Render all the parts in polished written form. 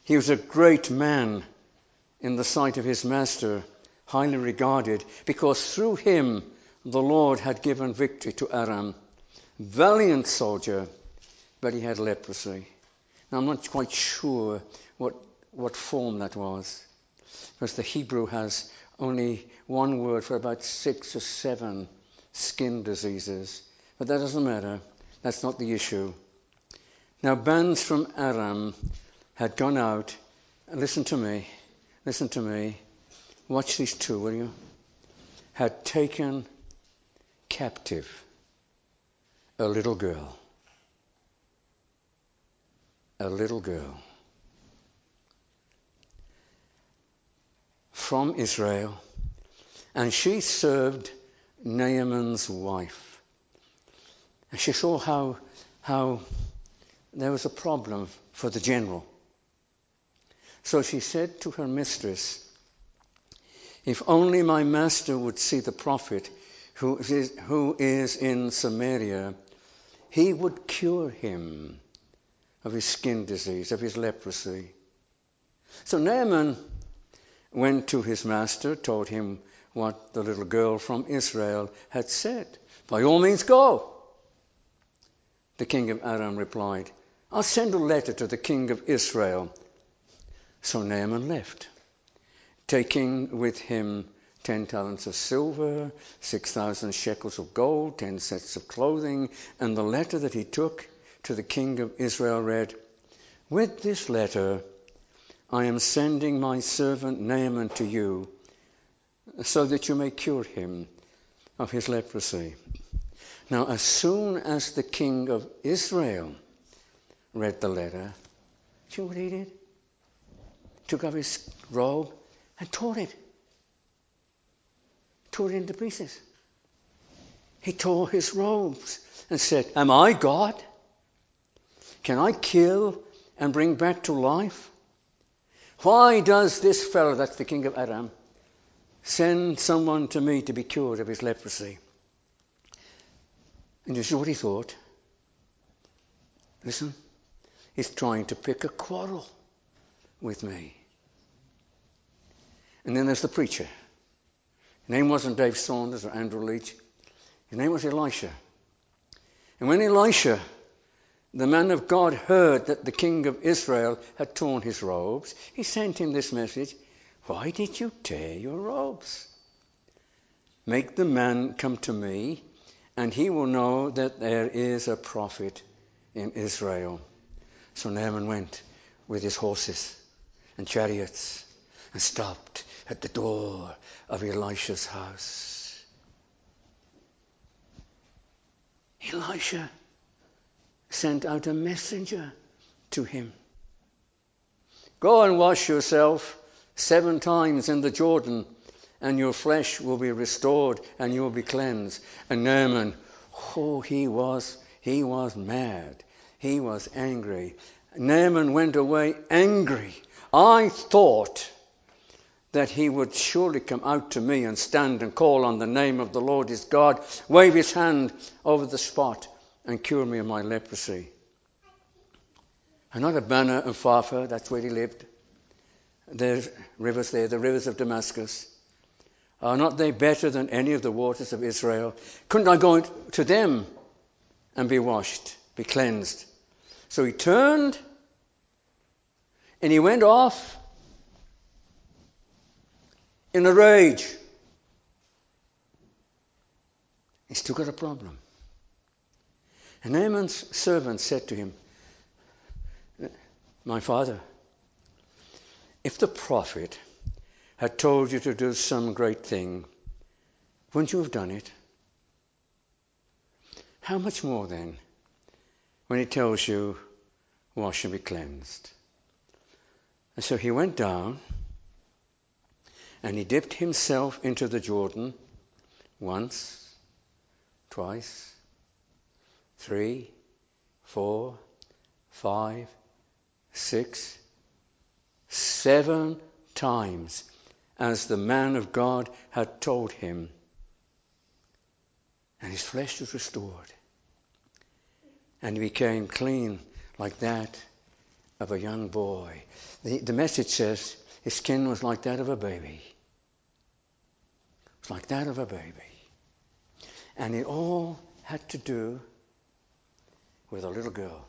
He was a great man in the sight of his master, highly regarded, because through him the Lord had given victory to Aram. Valiant soldier, but he had leprosy. Now I'm not quite sure what form that was, because the Hebrew has only one word for about 6 or 7 skin diseases. But that doesn't matter. That's not the issue. Now bands from Aram had gone out. Listen to me. Watch these two, will you? Had taken captive a little girl. A little girl. From Israel. And she served Naaman's wife. And she saw how there was a problem for the general. So she said to her mistress, if only my master would see the prophet who is in Samaria, he would cure him of his skin disease, of his leprosy. So Naaman went to his master, told him what the little girl from Israel had said. By all means go. The king of Aram replied, I'll send a letter to the king of Israel. So Naaman left, taking with him 10 talents of silver, 6,000 shekels of gold, 10 sets of clothing, and the letter that he took to the king of Israel read, with this letter I am sending my servant Naaman to you, so that you may cure him of his leprosy. Now, as soon as the king of Israel read the letter, do you know what he did? Took off his robe and tore it. Tore it into pieces. He tore his robes and said, am I God? Can I kill and bring back to life? Why does this fellow, that's the king of Aram, send someone to me to be cured of his leprosy? And you see what he thought? Listen, he's trying to pick a quarrel with me. And then there's the preacher. His name wasn't Dave Saunders or Andrew Leach. His name was Elisha. And when Elisha, the man of God, heard that the king of Israel had torn his robes, he sent him this message, why did you tear your robes? Make the man come to me, and he will know that there is a prophet in Israel. So Naaman went with his horses and chariots and stopped at the door of Elisha's house. Elisha sent out a messenger to him. Go and wash yourself 7 times in the Jordan, and your flesh will be restored and you will be cleansed. And Naaman, he was mad. He was angry. Naaman went away angry. I thought that he would surely come out to me and stand and call on the name of the Lord his God, wave his hand over the spot and cure me of my leprosy. And not Abana and Pharpar, that's where he lived. There's rivers there, the rivers of Damascus. Are not they better than any of the waters of Israel? Couldn't I go to them and be washed, be cleansed? So he turned and he went off in a rage. He's still got a problem. And Naaman's servant said to him, my father, if the prophet had told you to do some great thing, wouldn't you have done it? How much more then, when he tells you, wash and be cleansed? And so he went down, and he dipped himself into the Jordan once, twice, 3, 4, 5, 6, 7 times, as the man of God had told him. And his flesh was restored. And he became clean like that of a young boy. The message says his skin was like that of a baby. It was like that of a baby. And it all had to do with a little girl.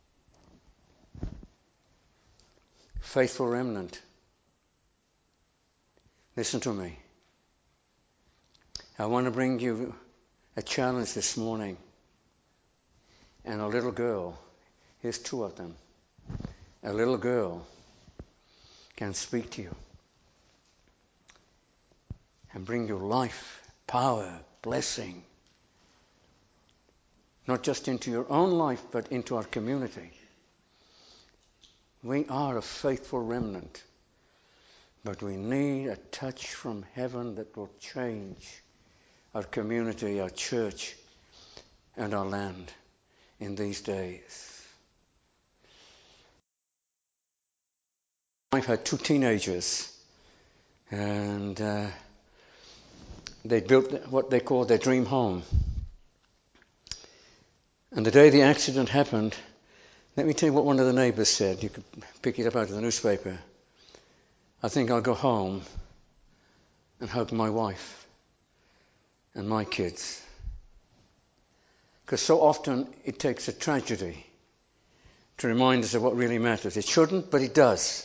Faithful remnant. Listen to me. I want to bring you a challenge this morning. And a little girl, here's two of them. A little girl can speak to you and bring you life, power, blessing. Not just into your own life, but into our community. We are a faithful remnant, but we need a touch from heaven that will change our community, our church, and our land in these days. I've had two teenagers, and they built what they call their dream home. And the day the accident happened, let me tell you what one of the neighbours said. You could pick it up out of the newspaper. I think I'll go home and hug my wife and my kids. Because so often it takes a tragedy to remind us of what really matters. It shouldn't, but it does.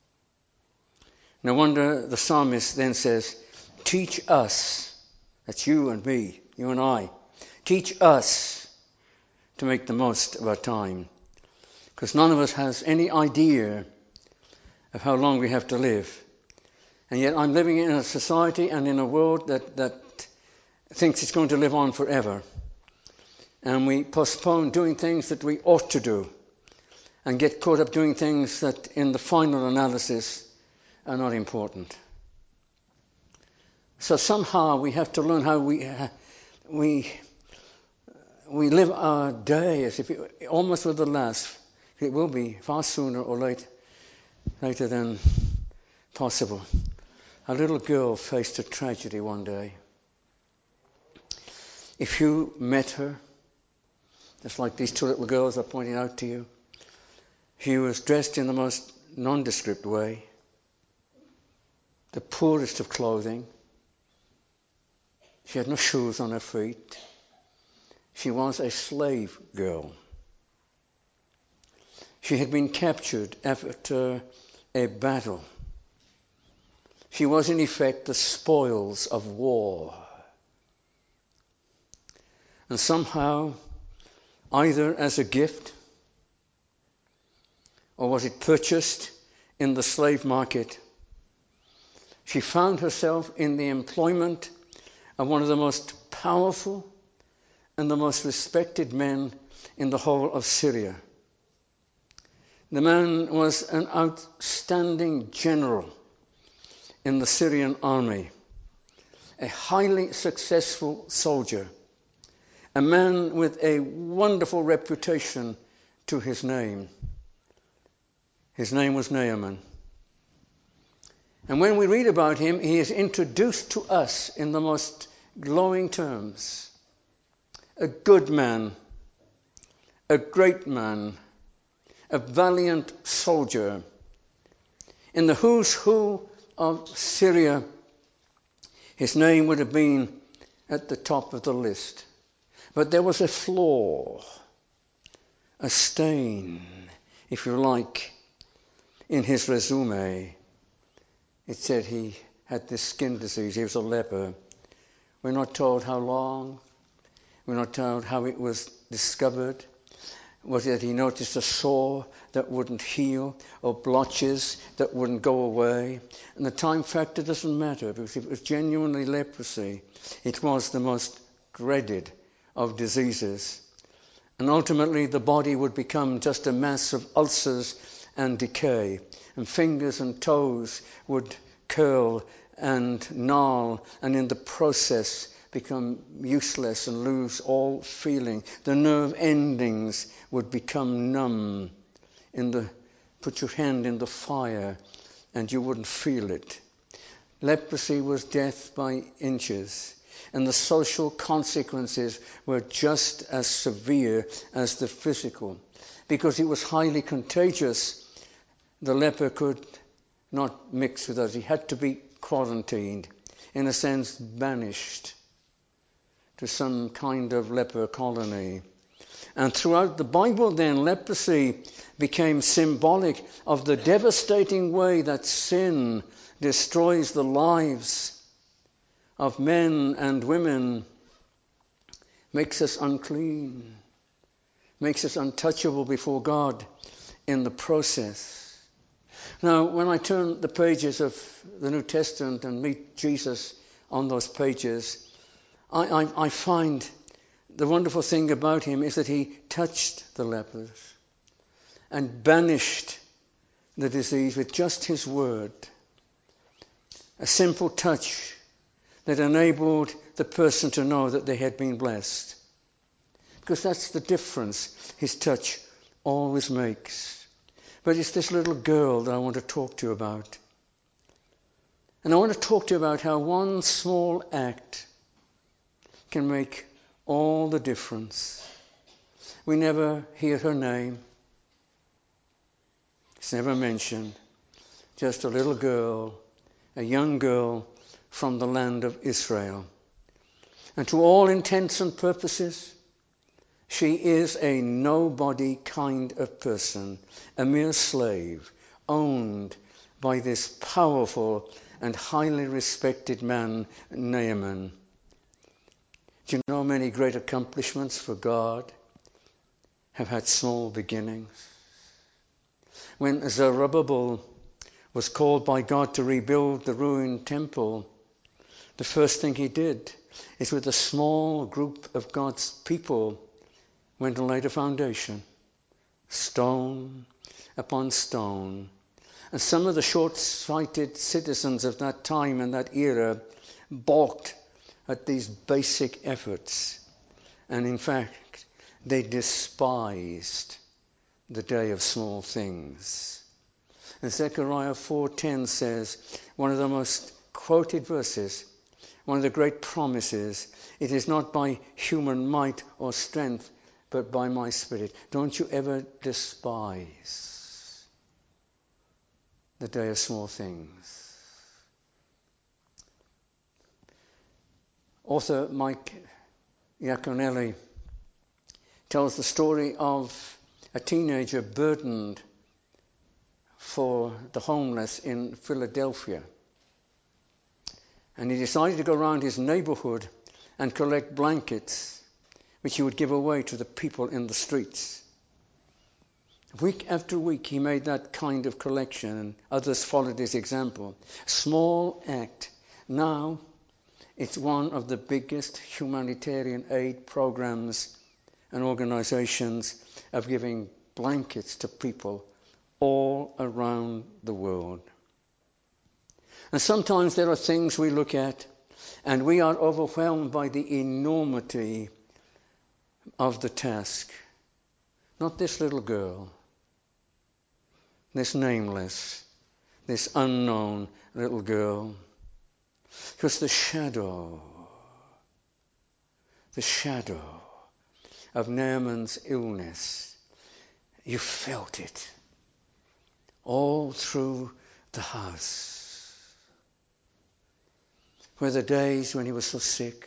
No wonder the psalmist then says, teach us, that's you and me, you and I, teach us to make the most of our time. Because none of us has any idea of how long we have to live. And yet I'm living in a society and in a world that thinks it's going to live on forever. And we postpone doing things that we ought to do and get caught up doing things that in the final analysis are not important. So somehow we have to learn how we live our day as if it almost were the last. It will be far sooner or later than possible. A little girl faced a tragedy one day. If you met her, just like these two little girls are pointing out to you, she was dressed in the most nondescript way, the poorest of clothing. She had no shoes on her feet. She was a slave girl. She had been captured after a battle. She was in effect the spoils of war. And somehow, either as a gift, or was it purchased in the slave market, she found herself in the employment of one of the most powerful and the most respected men in the whole of Syria. The man was an outstanding general in the Syrian army, a highly successful soldier, a man with a wonderful reputation to his name. His name was Naaman. And when we read about him, he is introduced to us in the most glowing terms. A good man, a great man, a valiant soldier. In the who's who of Syria, his name would have been at the top of the list. But there was a flaw, a stain, if you like, in his resume. It said he had this skin disease. He was a leper. We're not told how long. We're not told how it was discovered. Was it that he noticed a sore that wouldn't heal, or blotches that wouldn't go away? And the time factor doesn't matter, because if it was genuinely leprosy, it was the most dreaded of diseases. And ultimately the body would become just a mass of ulcers and decay, and fingers and toes would curl and gnarl, and in the process become useless and lose all feeling. The nerve endings would become numb. Put your hand in the fire and you wouldn't feel it. Leprosy was death by inches, and the social consequences were just as severe as the physical, because it was highly contagious the leper could not mix with us. He had to be quarantined, in a sense banished to some kind of leper colony. And throughout the Bible then, leprosy became symbolic of the devastating way that sin destroys the lives of men and women, makes us unclean, makes us untouchable before God in the process. Now, when I turn the pages of the New Testament and meet Jesus on those pages, I find the wonderful thing about him is that he touched the lepers and banished the disease with just his word. A simple touch that enabled the person to know that they had been blessed. Because that's the difference his touch always makes. But it's this little girl that I want to talk to you about. And I want to talk to you about how one small act can make all the difference. We never hear her name. It's never mentioned. Just a little girl, a young girl from the land of Israel. And to all intents and purposes, she is a nobody kind of person, a mere slave, owned by this powerful and highly respected man, Naaman. Do you know many great accomplishments for God have had small beginnings? When Zerubbabel was called by God to rebuild the ruined temple, the first thing he did is with a small group of God's people went and laid a foundation, stone upon stone. And some of the short-sighted citizens of that time and that era balked at these basic efforts. And in fact, they despised the day of small things. And Zechariah 4:10 says, one of the most quoted verses, one of the great promises, it is not by human might or strength, but by my Spirit. Don't you ever despise the day of small things. Author Mike Iaconelli tells the story of a teenager burdened for the homeless in Philadelphia. And he decided to go around his neighborhood and collect blankets which he would give away to the people in the streets. Week after week he made that kind of collection, and others followed his example. Small act. Now it's one of the biggest humanitarian aid programs and organizations of giving blankets to people all around the world. And sometimes there are things we look at and we are overwhelmed by the enormity of the task. Not this little girl, this nameless, this unknown little girl. Because the shadow of Naaman's illness, you felt it all through the house. Were the days when he was so sick?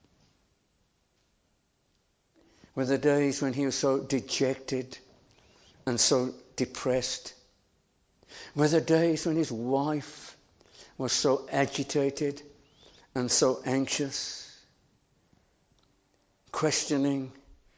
Were the days when he was so dejected and so depressed? Were the days when his wife was so agitated and so anxious, questioning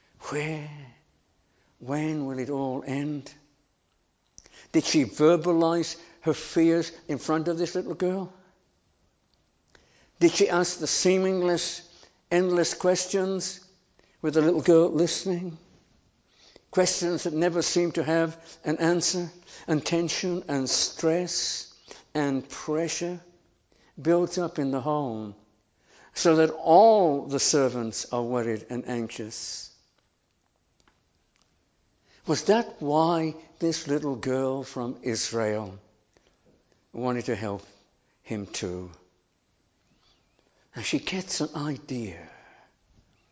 when will it all end? Did she verbalize her fears in front of this little girl? Did she ask the seamless, endless questions with the little girl listening? Questions that never seemed to have an answer, and tension and stress and pressure built up in the home so that all the servants are worried and anxious. Was that why this little girl from Israel wanted to help him too? And she gets an idea.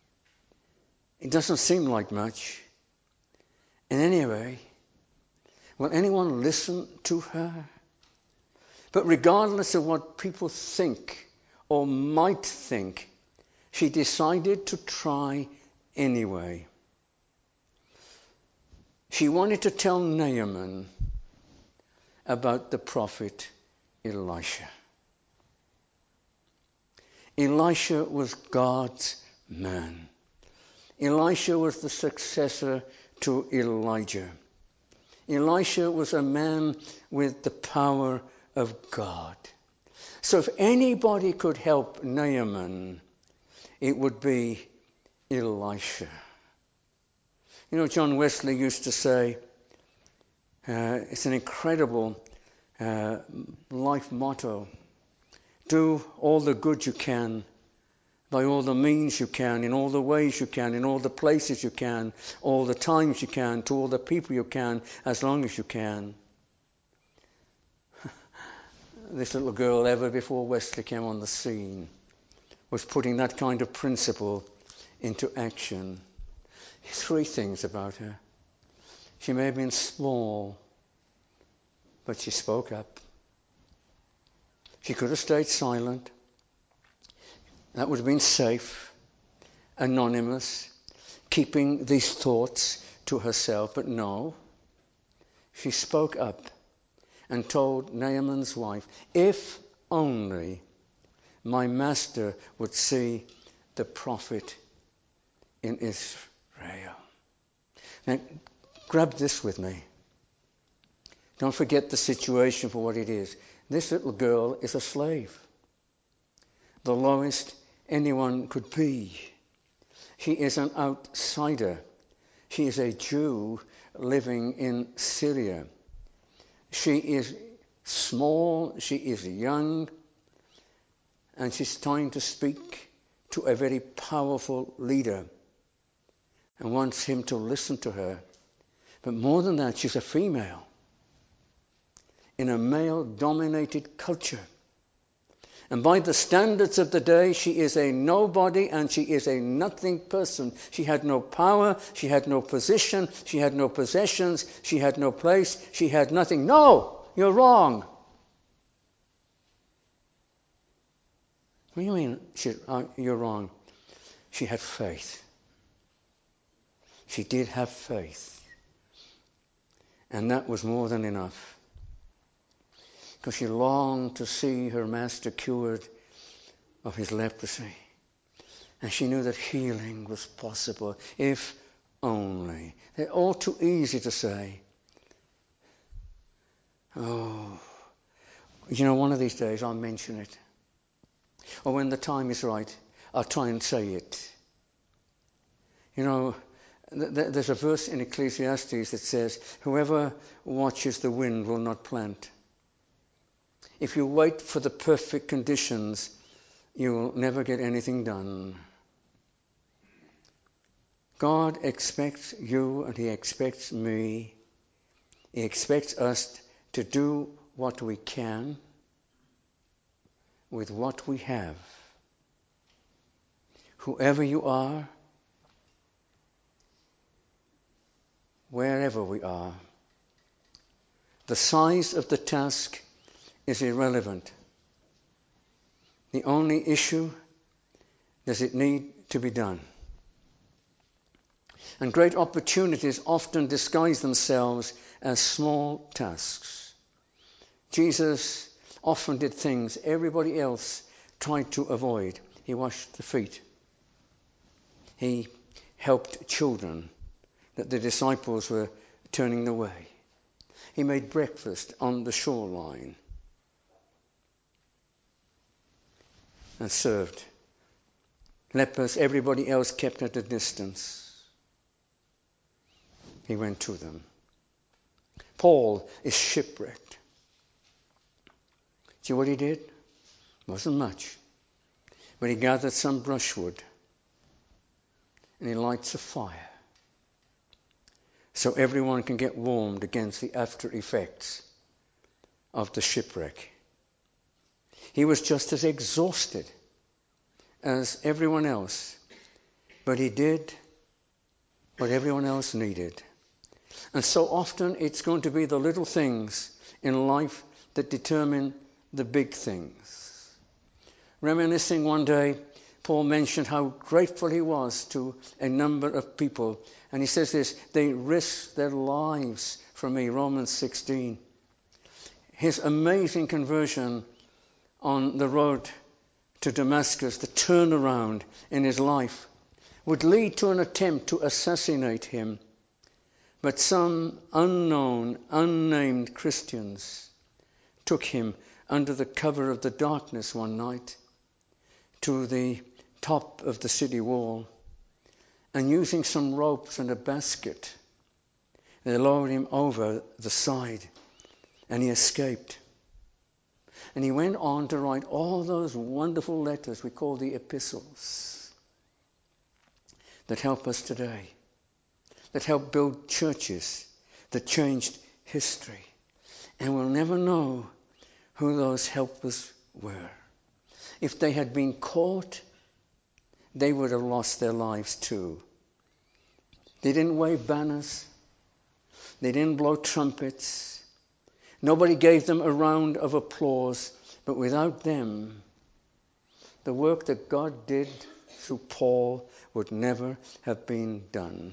It doesn't seem like much. And anyway, Will anyone listen to her? But regardless of what people think or might think, she decided to try anyway. She wanted to tell Naaman about the prophet Elisha. Elisha was God's man. Elisha was the successor to Elijah. Elisha was a man with the power of God. So if anybody could help Naaman, it would be Elisha. You know, John Wesley used to say, it's an incredible life motto: do all the good you can, by all the means you can, in all the ways you can, in all the places you can, all the times you can, to all the people you can, as long as you can. This little girl, ever before Wesley came on the scene, was putting that kind of principle into action. 3 things about her. She may have been small, but she spoke up. She could have stayed silent. That would have been safe, anonymous, keeping these thoughts to herself. But no, she spoke up and told Naaman's wife, if only my master would see the prophet in Israel. Now, grab this with me. Don't forget the situation for what it is. This little girl is a slave, the lowest anyone could be. She is an outsider. She is a Jew living in Syria. She is small, she is young, and she's trying to speak to a very powerful leader and wants him to listen to her. But more than that, she's a female in a male-dominated culture. And by the standards of the day, she is a nobody and she is a nothing person. She had no power, she had no position, she had no possessions, she had no place, she had nothing. No, you're wrong. What do you mean you're wrong? She had faith. She did have faith. And that was more than enough. Because she longed to see her master cured of his leprosy. And she knew that healing was possible, if only. They're all too easy to say. Oh, you know, one of these days I'll mention it. Or when the time is right, I'll try and say it. You know, there's a verse in Ecclesiastes that says, whoever watches the wind will not plant. If you wait for the perfect conditions, you will never get anything done. God expects you and he expects me. He expects us to do what we can with what we have. Whoever you are, wherever we are, the size of the task is irrelevant. The only issue, does it need to be done? And great opportunities often disguise themselves as small tasks. Jesus often did things everybody else tried to avoid. He washed the feet. He helped children that the disciples were turning away. He made breakfast on the shoreline and served. Lepers, everybody else kept at a distance. He went to them. Paul is shipwrecked. See what he did? Wasn't much. But he gathered some brushwood and he lights a fire so everyone can get warmed against the after effects of the shipwreck. He was just as exhausted as everyone else, but he did what everyone else needed. And so often it's going to be the little things in life that determine the big things. Reminiscing one day, Paul mentioned how grateful he was to a number of people. And he says this, they risked their lives for me, Romans 16. His amazing conversion on the road to Damascus, the turnaround in his life, would lead to an attempt to assassinate him. But some unknown, unnamed Christians took him under the cover of the darkness one night to the top of the city wall, and using some ropes and a basket, they lowered him over the side, and he escaped. And he went on to write all those wonderful letters we call the epistles that help us today, that help build churches, that changed history. And we'll never know who those helpers were. If they had been caught, they would have lost their lives too. They didn't wave banners. They didn't blow trumpets. Nobody gave them a round of applause. But without them, the work that God did through Paul would never have been done.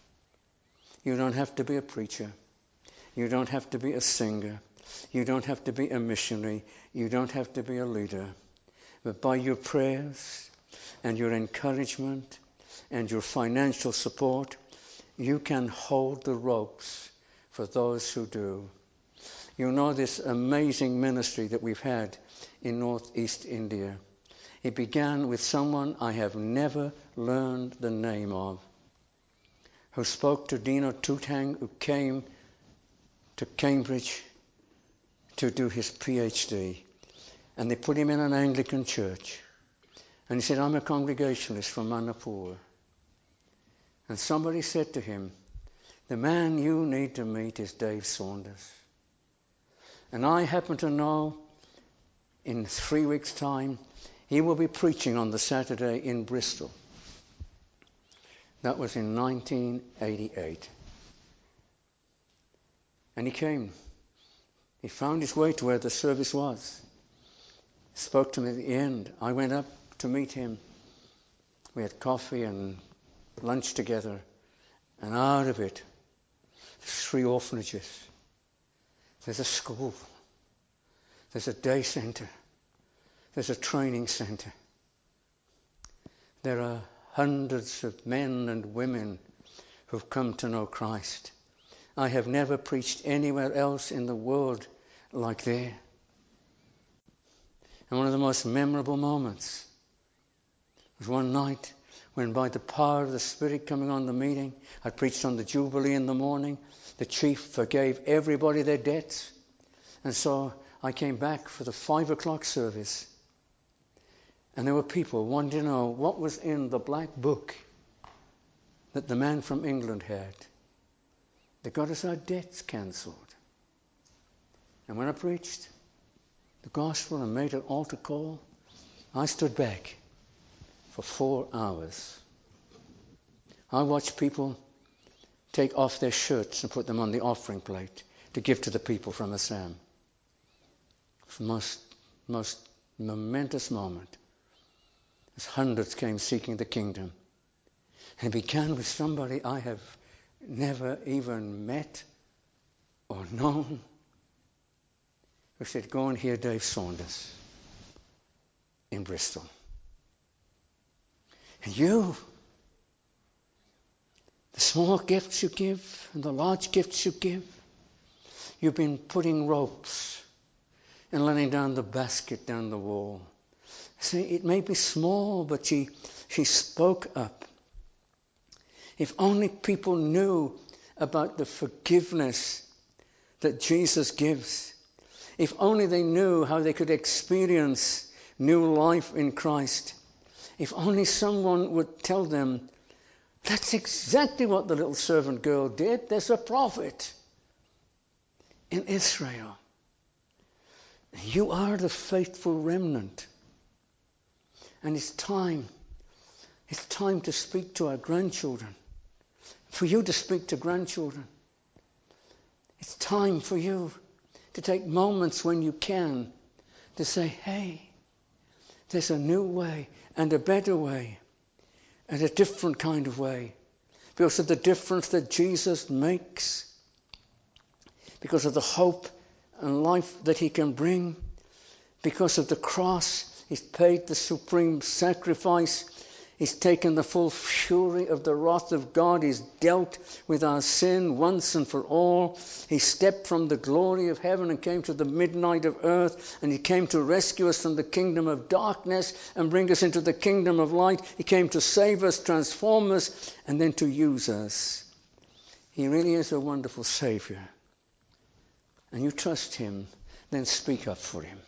You don't have to be a preacher. You don't have to be a singer. You don't have to be a missionary. You don't have to be a leader. But by your prayers and your encouragement and your financial support, you can hold the ropes for those who do. You know this amazing ministry that we've had in northeast India. It began with someone I have never learned the name of, who spoke to Dino Tutang, who came to Cambridge to do his PhD. And they put him in an Anglican church. And he said, I'm a Congregationalist from Manipur. And somebody said to him, the man you need to meet is Dave Saunders. And I happen to know in 3 weeks' time, he will be preaching on the Saturday in Bristol. That was in 1988. And he came. He found his way to where the service was. Spoke to me at the end. I went up to meet him. We had coffee and lunch together. And out of it, there's 3 orphanages. There's a school. There's a day centre. There's a training centre. There are hundreds of men and women who've come to know Christ. I have never preached anywhere else in the world like there. And one of the most memorable moments was one night when, by the power of the Spirit coming on the meeting, I preached on the Jubilee in the morning. The chief forgave everybody their debts. And so I came back for the 5 o'clock service. And there were people wanting to know what was in the black book that the man from England had. They got us our debts cancelled. And when I preached the gospel and made an altar call, I stood back for 4 hours. I watched people take off their shirts and put them on the offering plate to give to the people from Assam. It was the most momentous moment, as hundreds came seeking the kingdom. And it began with somebody I have never even met or known, who said, go and hear Dave Saunders in Bristol. And you, the small gifts you give and the large gifts you give, you've been putting ropes and letting down the basket down the wall. See, it may be small, but she spoke up. If only people knew about the forgiveness that Jesus gives. If only they knew how they could experience new life in Christ. If only someone would tell them, that's exactly what the little servant girl did. There's a prophet in Israel. You are the faithful remnant. And it's time to speak to our grandchildren. For you to speak to grandchildren. It's time for you to take moments when you can to say, hey, there's a new way and a better way and a different kind of way because of the difference that Jesus makes, because of the hope and life that he can bring, because of the cross. He's paid the supreme sacrifice. He's taken the full fury of the wrath of God. He's dealt with our sin once and for all. He stepped from the glory of heaven and came to the midnight of earth, and he came to rescue us from the kingdom of darkness and bring us into the kingdom of light. He came to save us, transform us, and then to use us. He really is a wonderful Savior. And you trust him, then speak up for him.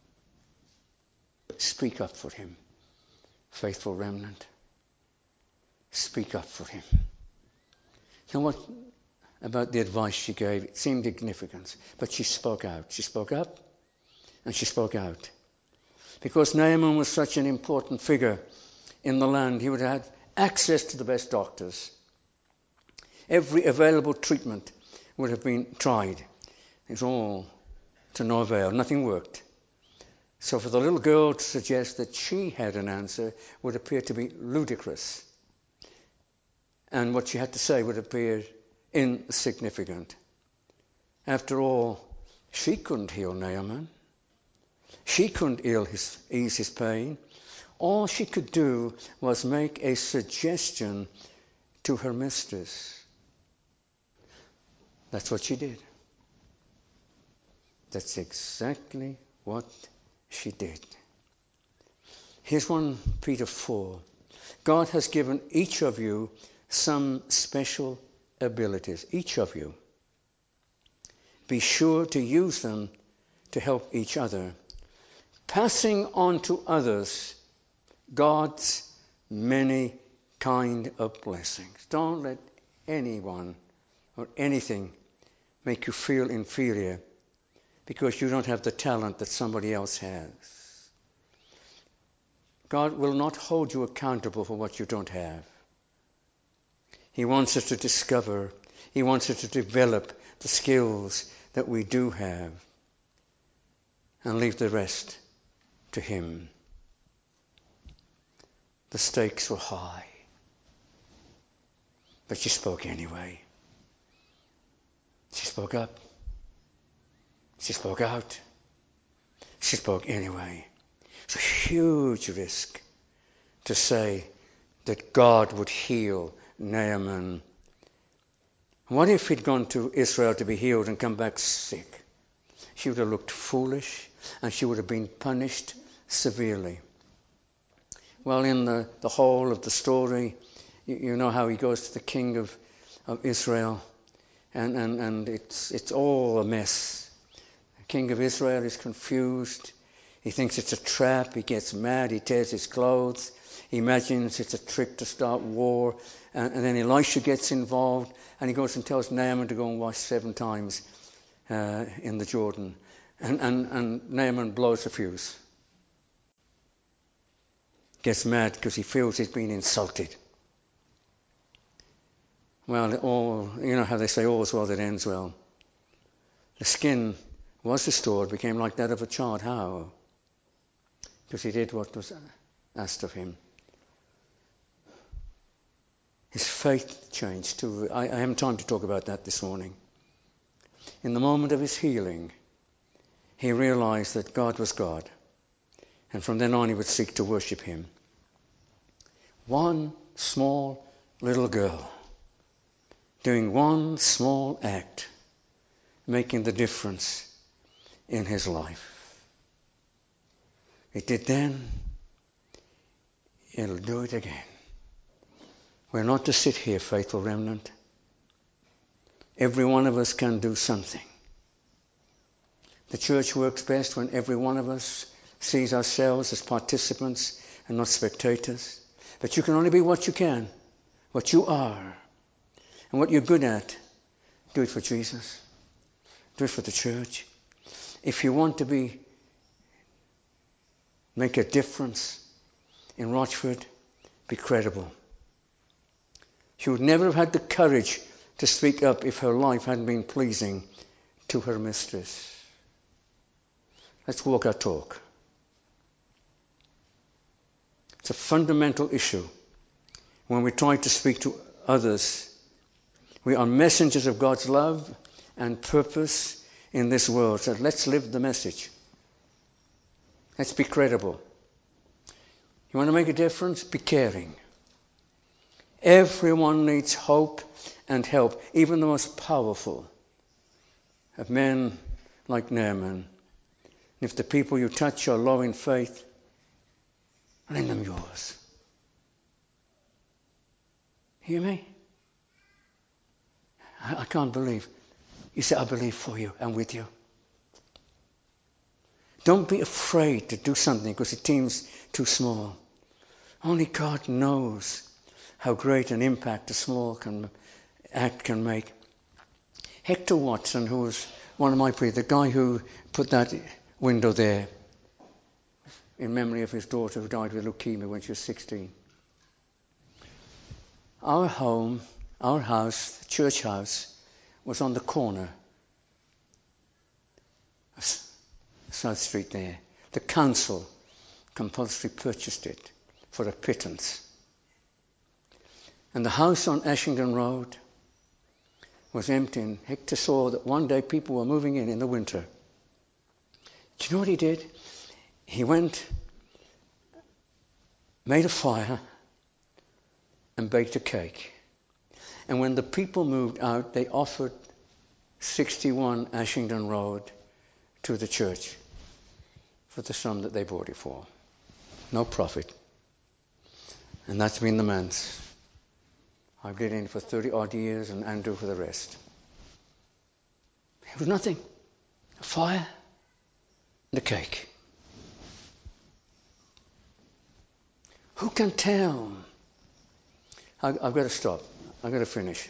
Speak up for him, faithful remnant. Speak up for him. Now what about the advice she gave? It seemed significant, but she spoke out. She spoke up and she spoke out. Because Naaman was such an important figure in the land, he would have had access to the best doctors. Every available treatment would have been tried. It was all to no avail. Nothing worked. So for the little girl to suggest that she had an answer would appear to be ludicrous. And what she had to say would appear insignificant. After all, she couldn't heal Naaman. She couldn't ease his pain. All she could do was make a suggestion to her mistress. That's what she did. That's exactly what she did. Here's 1 Peter 4. God has given each of you some special abilities. Each of you. Be sure to use them to help each other, passing on to others God's many kind of blessings. Don't let anyone or anything make you feel inferior because you don't have the talent that somebody else has. God will not hold you accountable for what you don't have. He wants us to discover, he wants us to develop the skills that we do have and leave the rest to him. The stakes were high, but she spoke anyway. She spoke up. She spoke out. She spoke anyway. It's a huge risk to say that God would heal Naaman. What if he'd gone to Israel to be healed and come back sick? She would have looked foolish and she would have been punished severely. Well, in the whole of the story, you know how he goes to the king of Israel and it's all a mess. King of Israel is confused. He thinks it's a trap. He gets mad. He tears his clothes. He imagines it's a trick to start war. And then Elisha gets involved and he goes and tells Naaman to go and wash 7 times in the Jordan. And Naaman blows the fuse. Gets mad because he feels he's been insulted. Well, you know how they say all's well that ends well. The skin was restored, became like that of a child. How? Because he did what was asked of him. His faith changed too. I haven't time to talk about that this morning. In the moment of his healing, he realized that God was God. And from then on he would seek to worship him. One small little girl doing one small act, making the difference in his life. It did then, it'll do it again. We're not to sit here, faithful remnant. Every one of us can do something. The church works best when every one of us sees ourselves as participants and not spectators. But you can only be what you can, what you are, and what you're good at. Do it for Jesus. Do it for the church. If you want to make a difference in Rochford, be credible. She would never have had the courage to speak up if her life hadn't been pleasing to her mistress. Let's walk our talk. It's a fundamental issue. When we try to speak to others, we are messengers of God's love and purpose in this world. So let's live the message. Let's be credible. You want to make a difference? Be caring. Everyone needs hope and help, even the most powerful of men like Naaman. If the people you touch are low in faith, lend them yours. Hear me? I can't believe. You say, I believe for you and with you. Don't be afraid to do something because it seems too small. Only God knows how great an impact a small act can make. Hector Watson, who was one of my people, the guy who put that window there in memory of his daughter who died with leukemia when she was 16. Our home, our house, the church house, was on the corner of South Street there. The council compulsory purchased it for a pittance. And the house on Ashington Road was empty, and Hector saw that one day people were moving in the winter. Do you know what he did? He went, made a fire, and baked a cake. And when the people moved out, they offered 61 Ashington Road to the church for the sum that they bought it for. No profit. And that's been the man's. I've been in for 30 odd years and Andrew for the rest. It was nothing. A fire and a cake. Who can tell? I've got to stop. I've got to finish.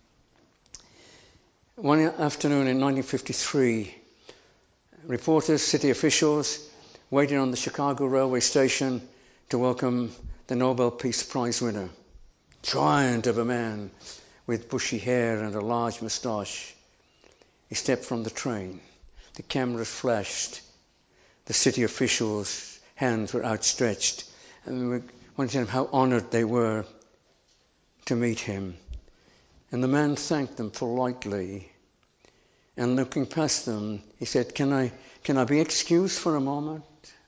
One afternoon in 1953, reporters, city officials, waited on the Chicago railway station to welcome the Nobel Peace Prize winner. Giant of a man with bushy hair and a large moustache. He stepped from the train. The cameras flashed. The city officials' hands were outstretched. And we wanted to tell them how honored they were to meet him. And the man thanked them politely. And looking past them, he said, Can I be excused for a moment?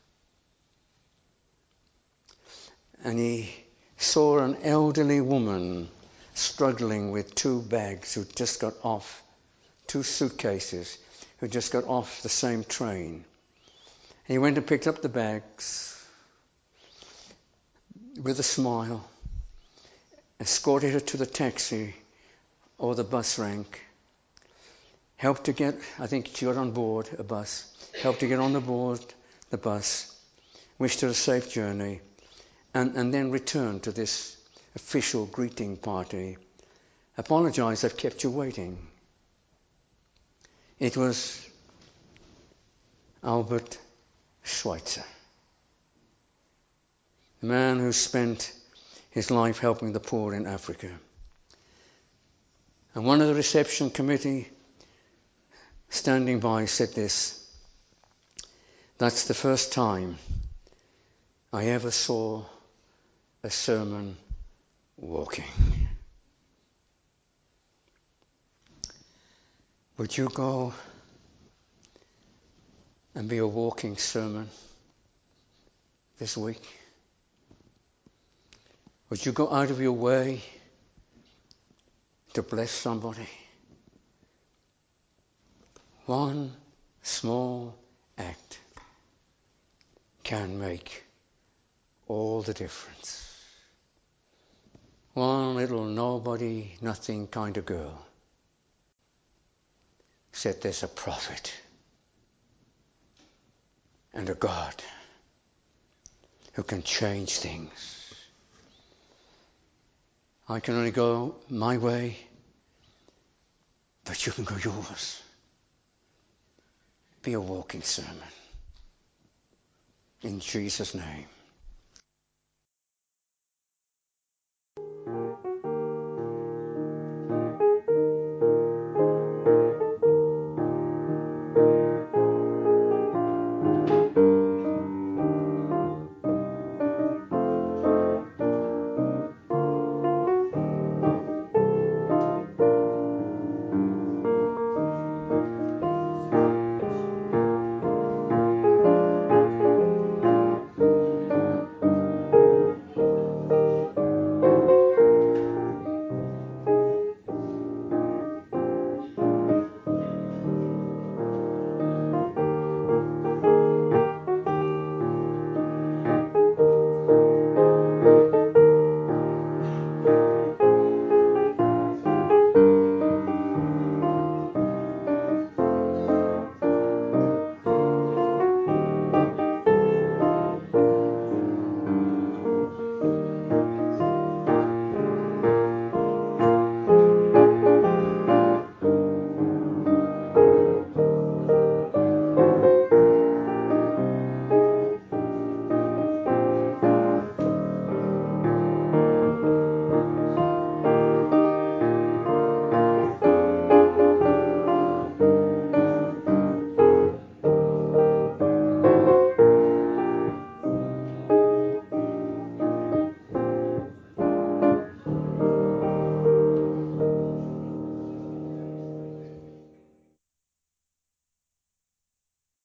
And he saw an elderly woman struggling with two bags who just got off, two suitcases, who just got off the same train. And he went and picked up the bags with a smile, escorted her to the taxi or the bus rank, helped to get, I think she got on board a bus, helped to get on board the bus, wished her a safe journey, and then returned to this official greeting party. Apologise, I've kept you waiting. It was Albert Schweitzer, the man who spent his life helping the poor in Africa. And one of the reception committee standing by said this: "That's the first time I ever saw a sermon walking." Would you go and be a walking sermon this week? Would you go out of your way to bless somebody? One small act can make all the difference. One little nobody, nothing kind of girl said there's a prophet and a God who can change things. I can only go my way, but you can go yours. Be a walking sermon. In Jesus' name.